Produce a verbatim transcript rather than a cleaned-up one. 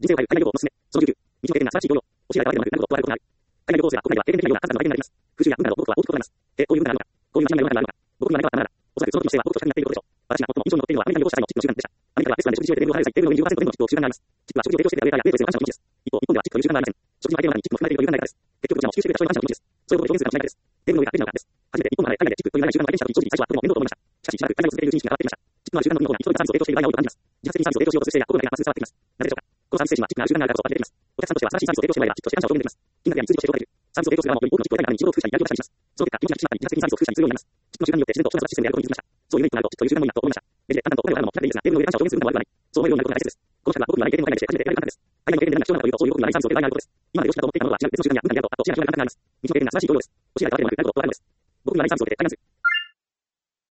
人生を変える海外旅行のすすめ。そのじゅうきゅう、日常経験が素晴らしい教養。教えが変わってもなく、なるほどとあることがある。海外旅行生は国内では経験できないような数々の体験があります。空襲や文化など多くは大きく異なります。え、こういう文化があるのか。こういう街並みがあるのか。僕には何があったなら、おそらくその時の姿勢は僕と近くなっていることでしょう。私が最も印象に残っているのはアメリカに旅行した際のチップの習慣でした。アメリカではレストランで食事をしてテーブルを離れずテーブルの上にじゅっパーセント前後のチップを習慣があります。チップは食事を提供してくれたウェイターやデートレスの感謝の気持ちです。一方、日本ではチップという習慣がありません。食事の相手の中にチップの含まれているという考え方です。結局どちらも支給してくれた人への感謝の気持ちです。そういうことを表現するかもしれないです。テーブルの上がレジナーです。初めて日本の中で海外でチップという習慣を体験した時、正直最初はとても面倒と思いました。しかし、しばらく海外を続けているうちにが変わってきました。チップのある習慣の向こうが人々がサービスを提供している場合が多く感じます。自発的にサービスを提供しようとする姿勢や心の中がますます伝わってきます。なぜでしょうか。このサービス精神はチップのある習慣があるからこそ溢れ出ています。お客さんとしては素晴らしいサービスを提供してもらえばチップとして感謝を表現できます。金額や数字として答える。サービスを提供する側もより多くのチップを得たい中に仕事を封したり、やりをしたりします。その結果、命が縮まったり、自発的にサービスを封したりするようになります。チップの習慣によって自然と超雑なシステムであることに気づきました。そういうメリットがあるとチップという習慣もいいなと思いました。レジで簡単とお金を払うのも気楽でいいですが、テーブルの上で感謝を表現するのも悪くない。そう思えるようになることが大切です。この企画は僕には内経験の海外でして初めて得られる簡単です。海外の経験で何が必要なのかというと、そういう僕にはないサービスを受ける場合があることです。今まで良しだと思っていたものは違う別の習慣や文化であると、あと教えが非常に簡単があります。日常経験が素晴らしい教養です。教えが変わればうまくいくなることはあるのです。僕にはないサービスを受けてファイナンス、